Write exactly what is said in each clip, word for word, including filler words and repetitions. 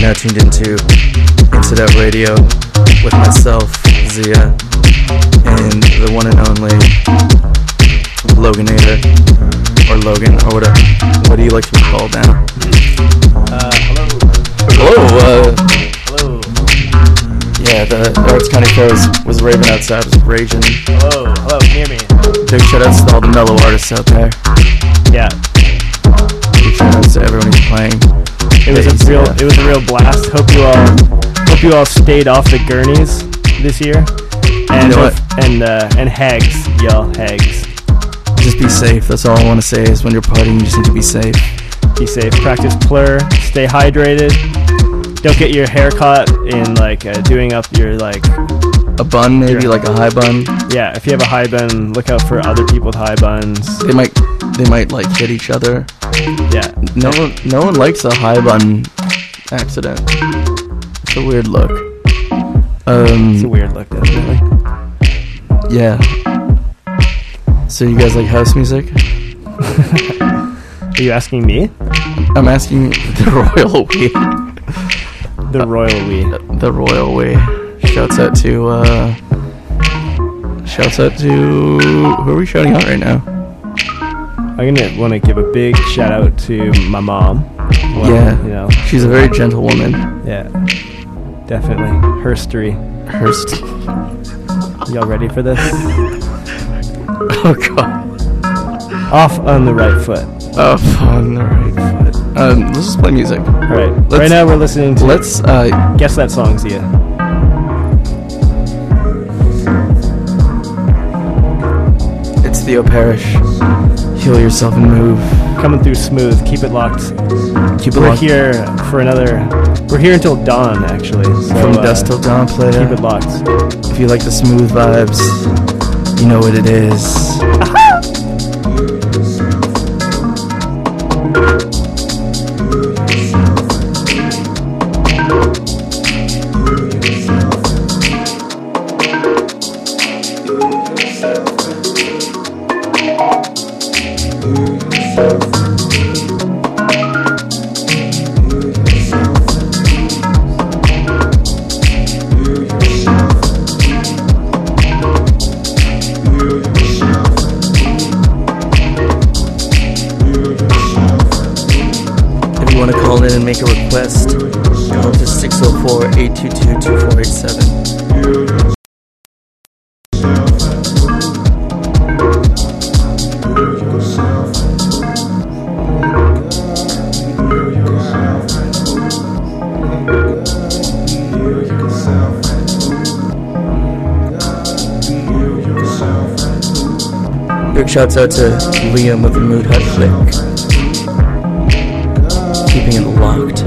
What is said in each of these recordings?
now tuned into Incident Radio with myself, Zia, and the one and only Loganator, or Logan, or whatever. What do you like to be called now? Uh, hello. Hello, uh... Hello. Yeah, the Arts County Fair was, was raving outside, was raging. Hello, hello, can you hear me? Big shout-outs to all the mellow artists out there. Yeah. Big shout-outs to everyone who's playing. It was a real, it was a real blast. Hope you all, hope you all stayed off the gurneys this year. And You know what? and uh, and hags, y'all, hags. Just be safe, that's all I want to say is when you're partying, you just need to be safe. Be safe. Practice plur. Stay hydrated. Don't get your hair caught in like uh, doing up your like. A bun, maybe, Your- like a high bun. Yeah, if you have a high bun, look out for other people with high buns. They might, they might like hit each other. Yeah. No one, no one likes a high bun accident. It's a weird look. Um, It's a weird look, definitely. Yeah. So you guys like house music? Are you asking me? I'm asking the royal we. The royal we. The royal we. Shouts out to, uh... Shouts out to... Who are we shouting out right now? I'm gonna want to give a big shout out to my mom. Well, Yeah. You know. She's a very gentle woman. Yeah. Definitely. Herstory. Hurst. Y'all ready for this? Oh, God. Off on the right foot. Oh, on the right foot. Um, let's just play music. All right. Let's- right now we're listening to. Let's, uh... Guess that song, Zia. It's Theo Parrish. Heal yourself and move. Coming through smooth. Keep it locked. Keep it We're locked. here for another. We're here until dawn, actually. So, From uh, dusk till dawn, play Keep that. it locked. If you like the smooth vibes, you know what it is. If you want to call in and make a request, call to six oh four, eight two two, two four eight seven. Big shouts out to Liam with the Mood Hut Flick. Keeping it locked.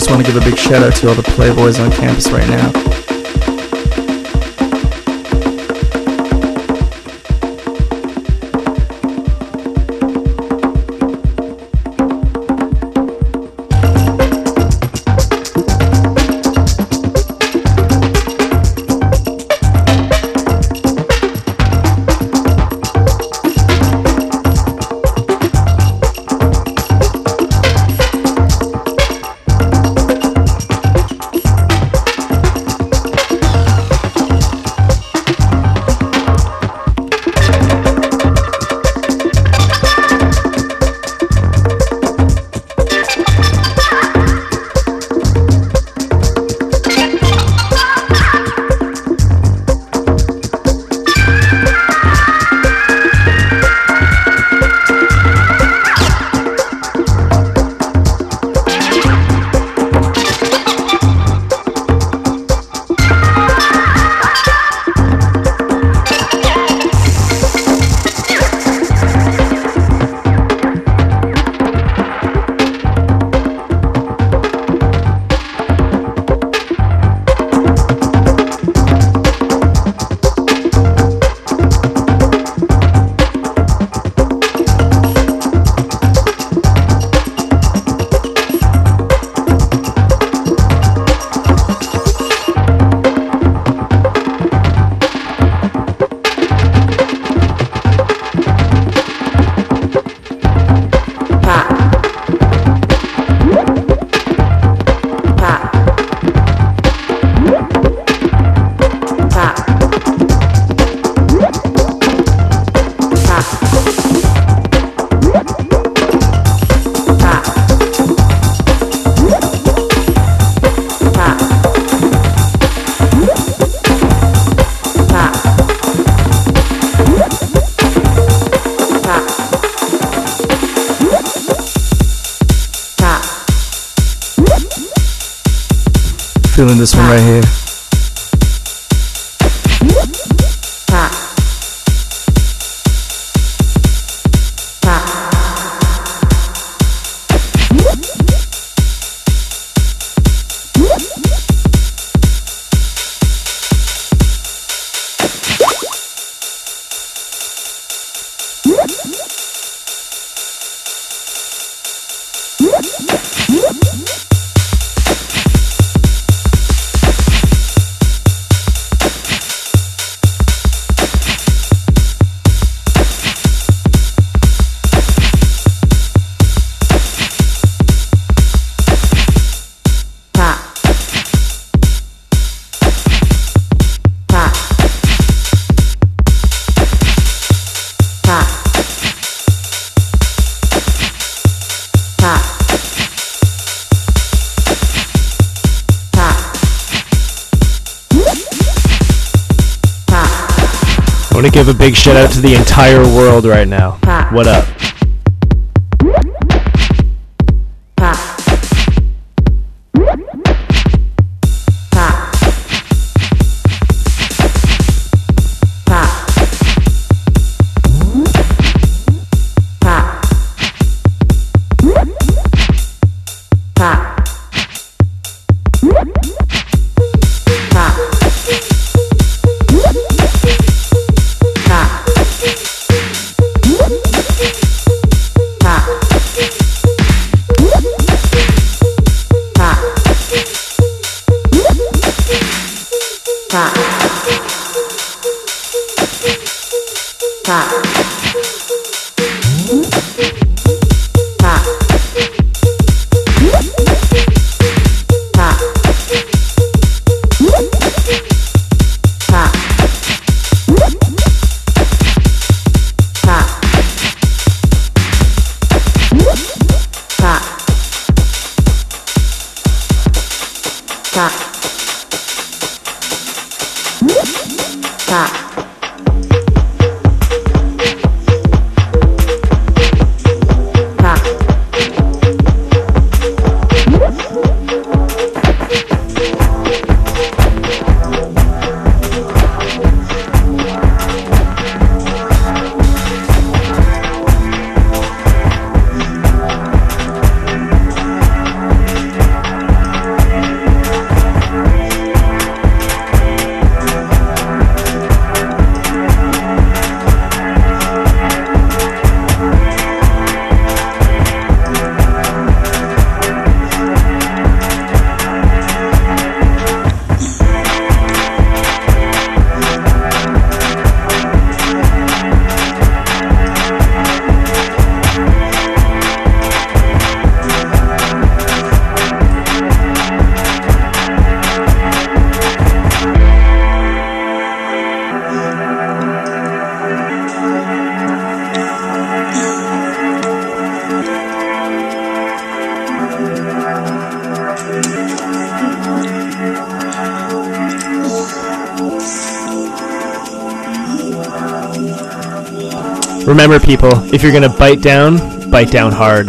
just want to give a big shout out to all the playboys on campus right now. Feeling this one right here. I want to give a big shout out to the entire world right now. What up? Remember, people, if you're going to bite down, bite down hard.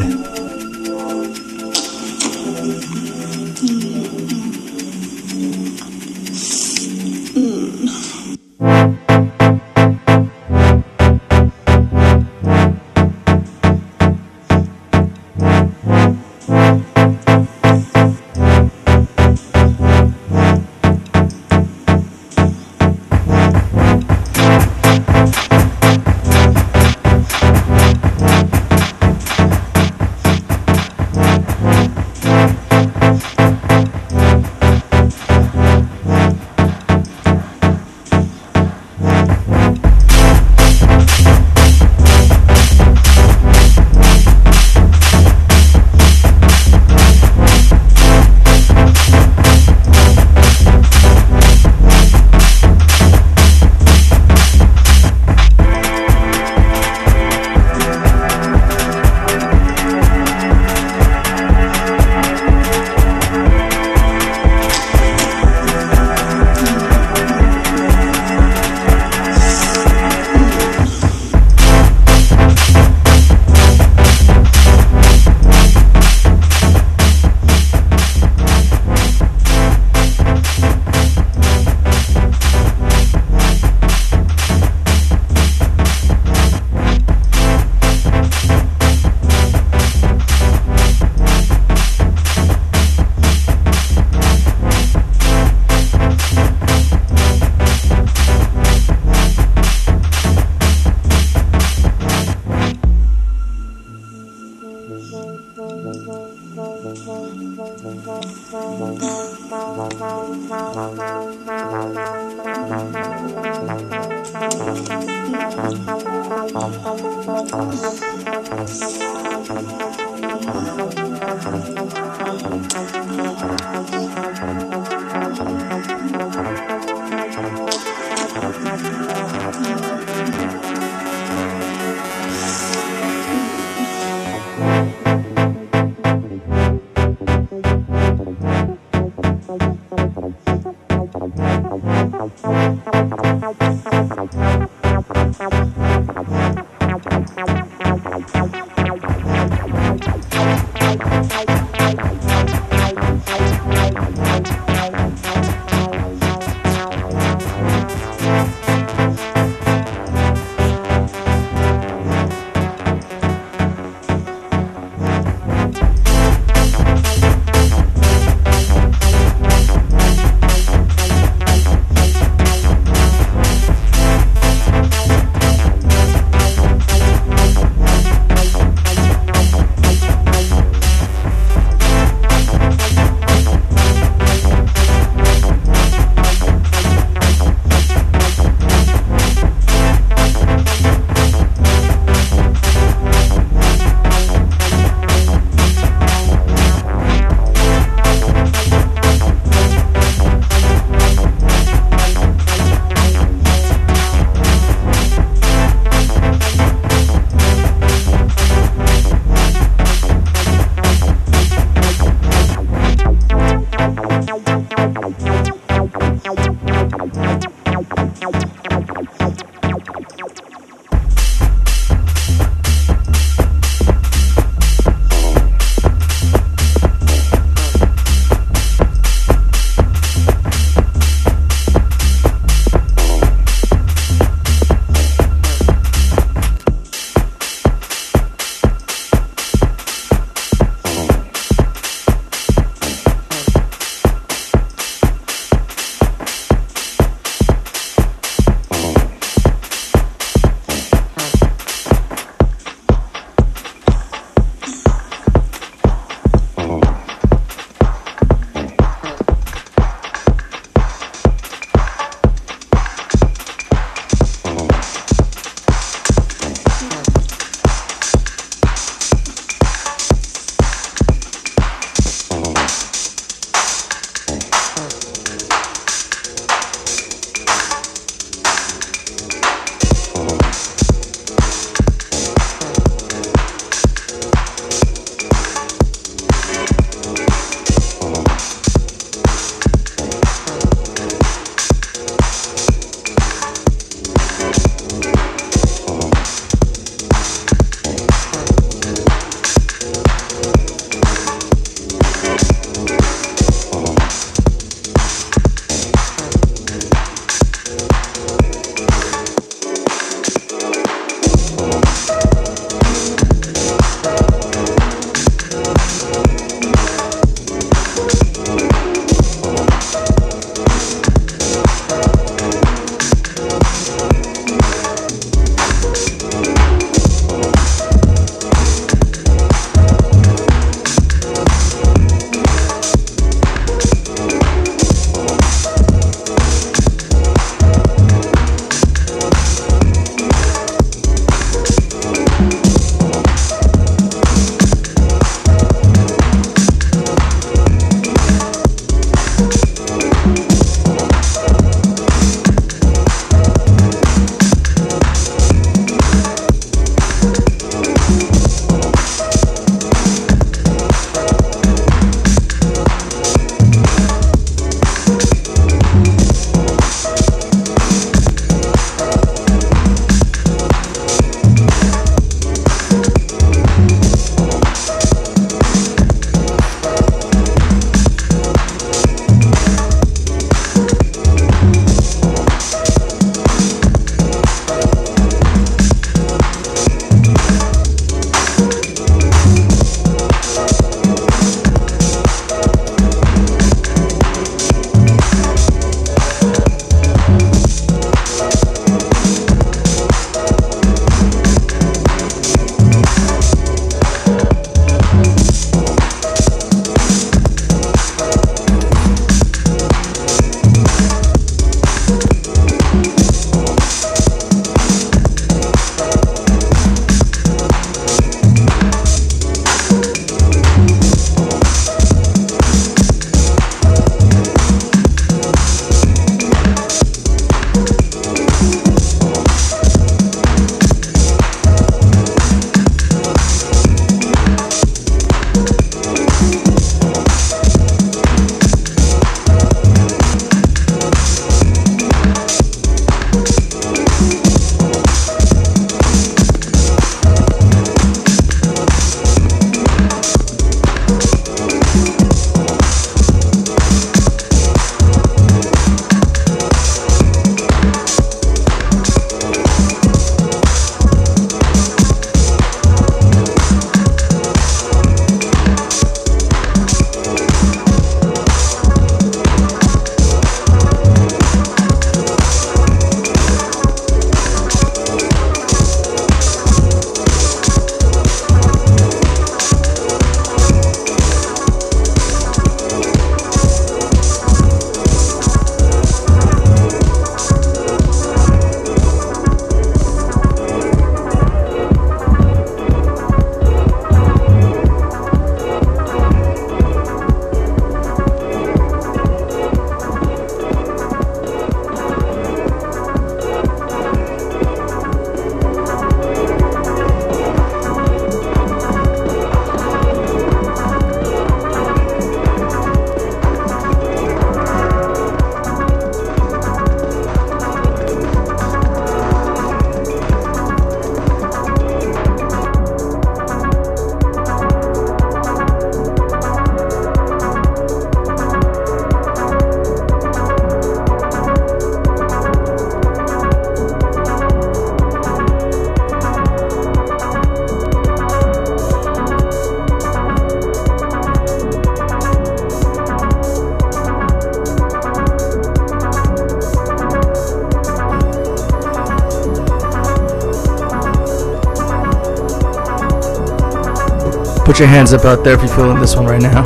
Put your hands up out there if you're feeling this one right now.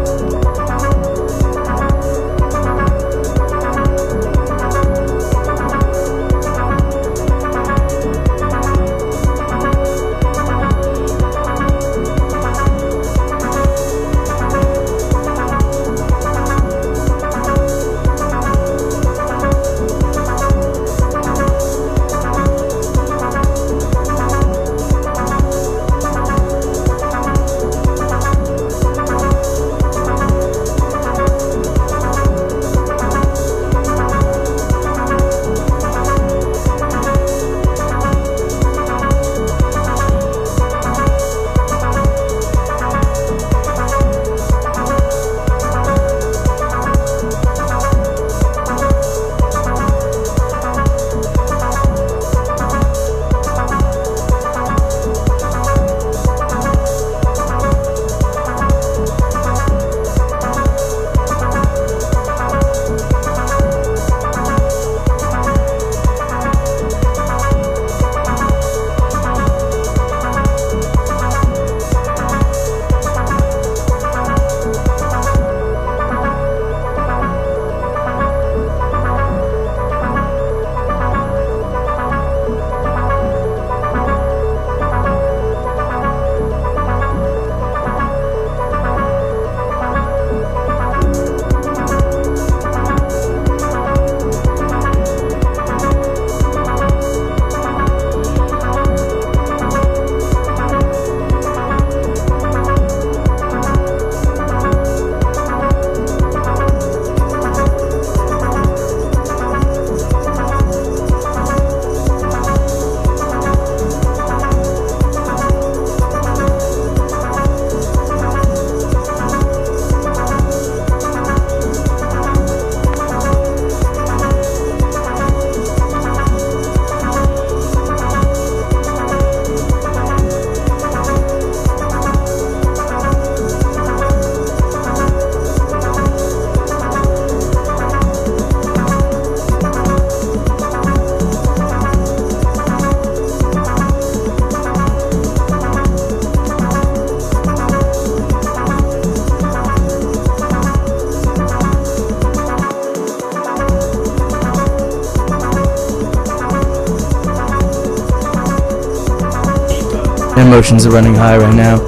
Emotions are running high right now.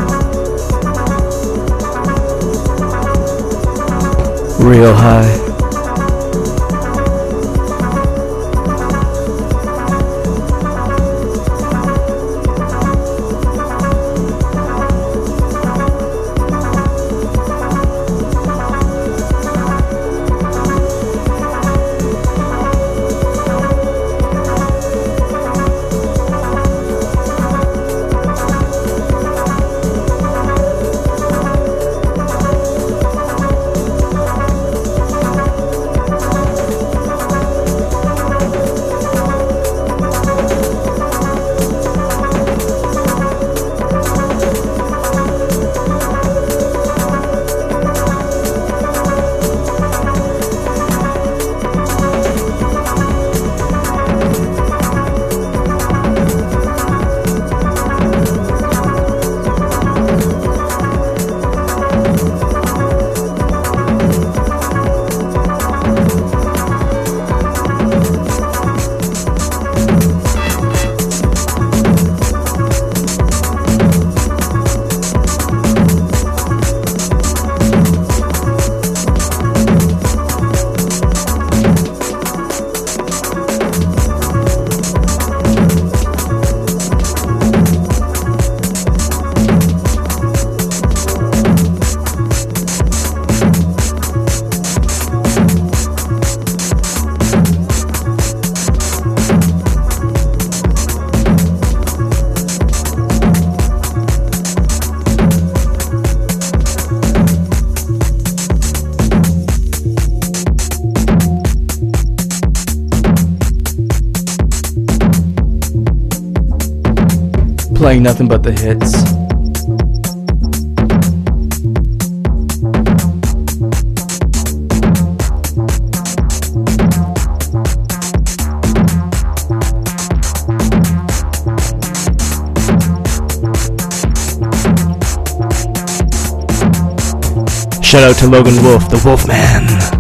Real high. Playing nothing but the hits. Shout out to Logan Wolf, the Wolf Man.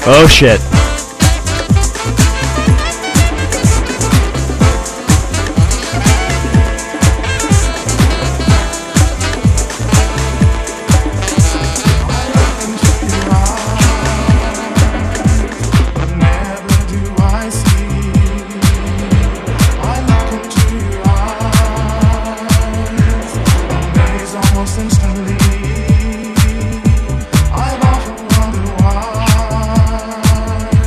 Oh shit. Instantly, I've often wondered why.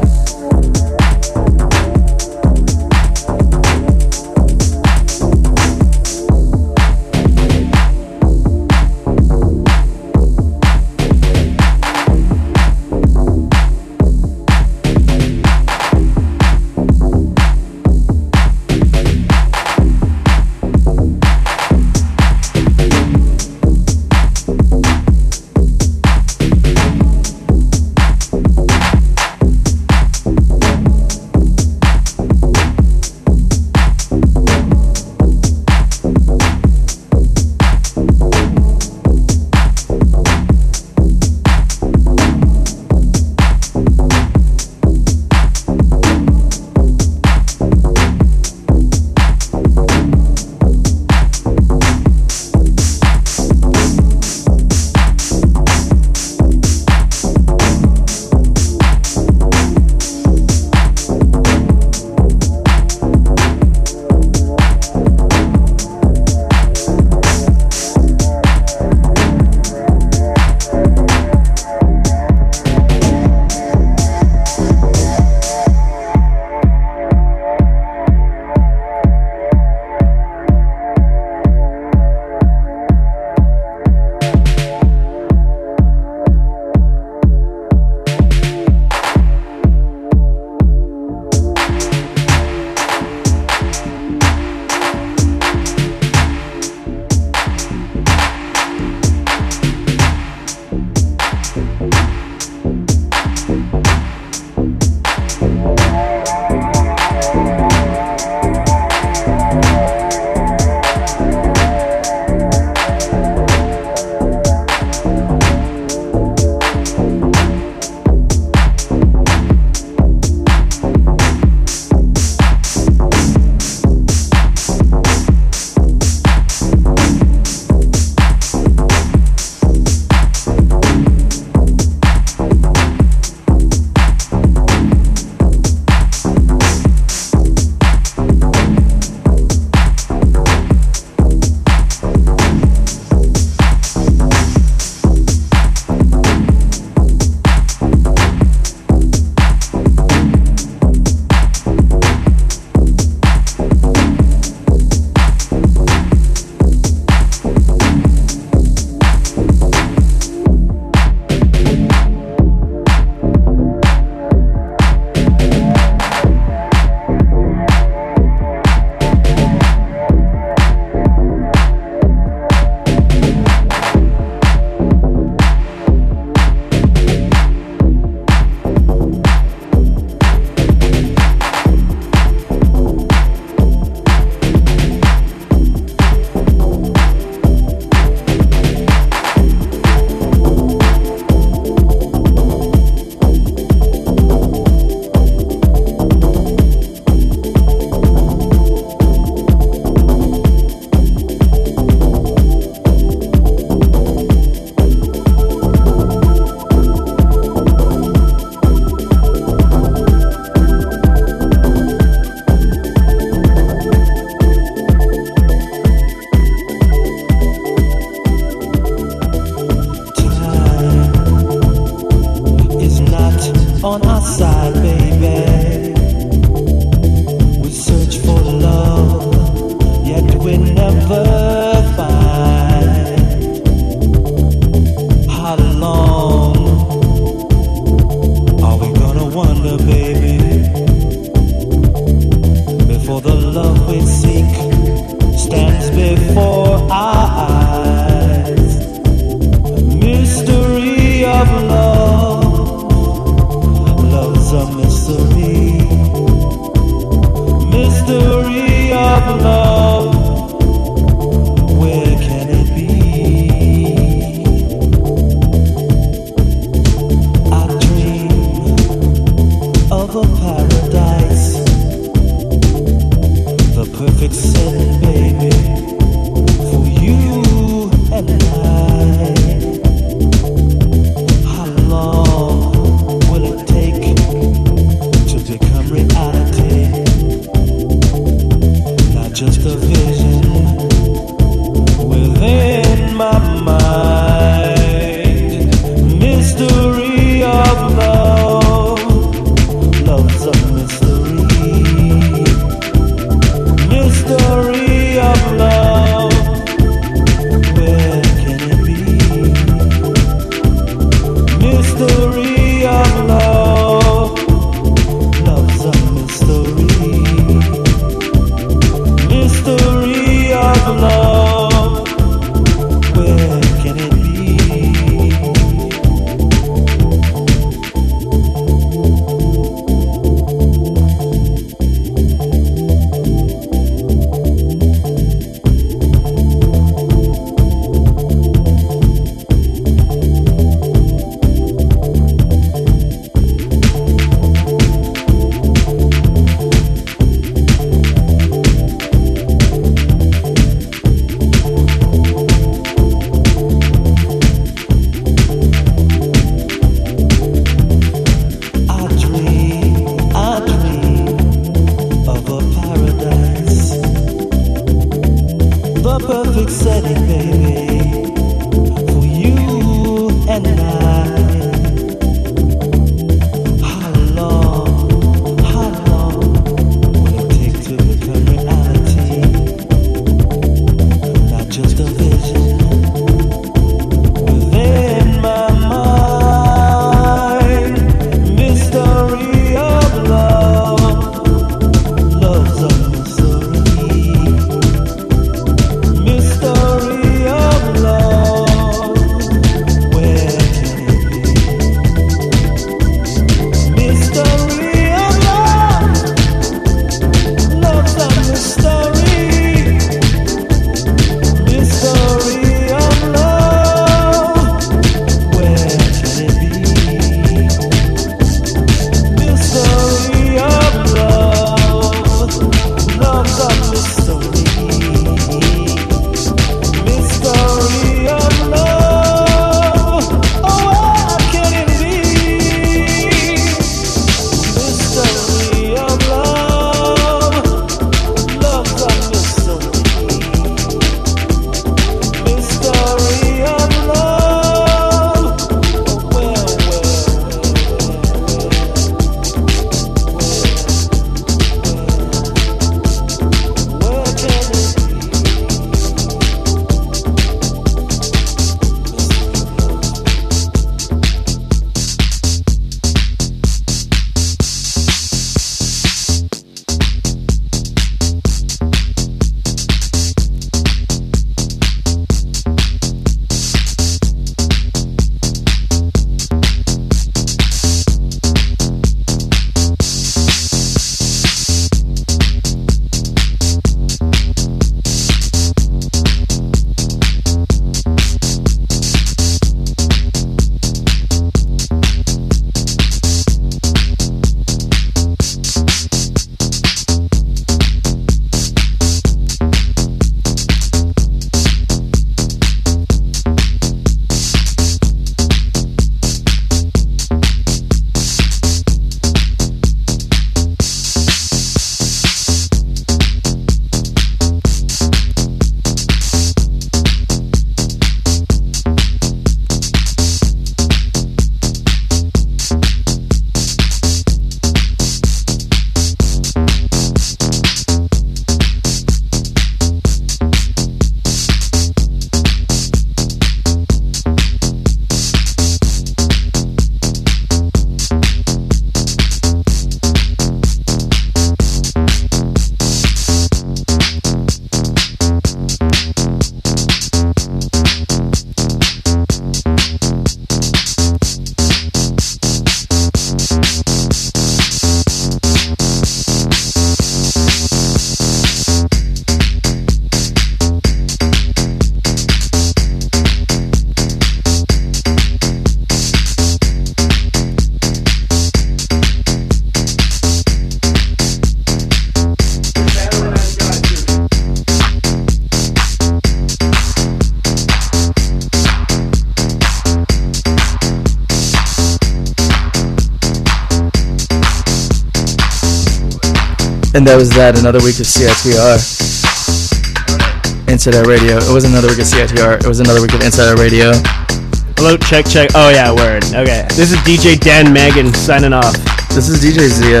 And that was that, another week of C I T R. Inside Out Radio. It wasn't another week of C I T R, it was another week of Inside Out Radio. Hello, check, check. Oh, yeah, word. Okay. This is D J Dan Megan signing off. This is D J Zia.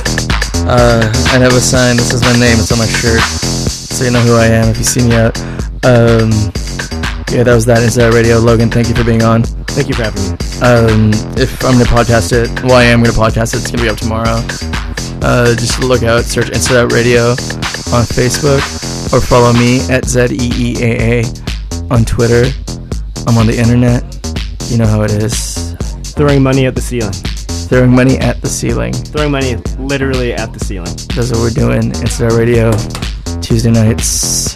Uh, I have a sign. This is my name. It's on my shirt. So you know who I am if you see me out. Um, yeah, that was that. Inside Out Radio. Logan, thank you for being on. Thank you for having me. Um, if I'm going to podcast it, well, I am going to podcast it. It's going to be up tomorrow. Uh, just look out, search Inside Out Radio on Facebook, or follow me at Z E E A A on Twitter. I'm on the internet. You know how it is. Throwing money at the ceiling. Throwing money at the ceiling. Throwing money literally at the ceiling. That's what we're doing. Inside Out Radio, Tuesday nights.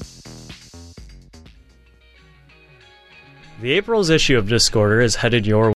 The April's issue of Discorder is headed your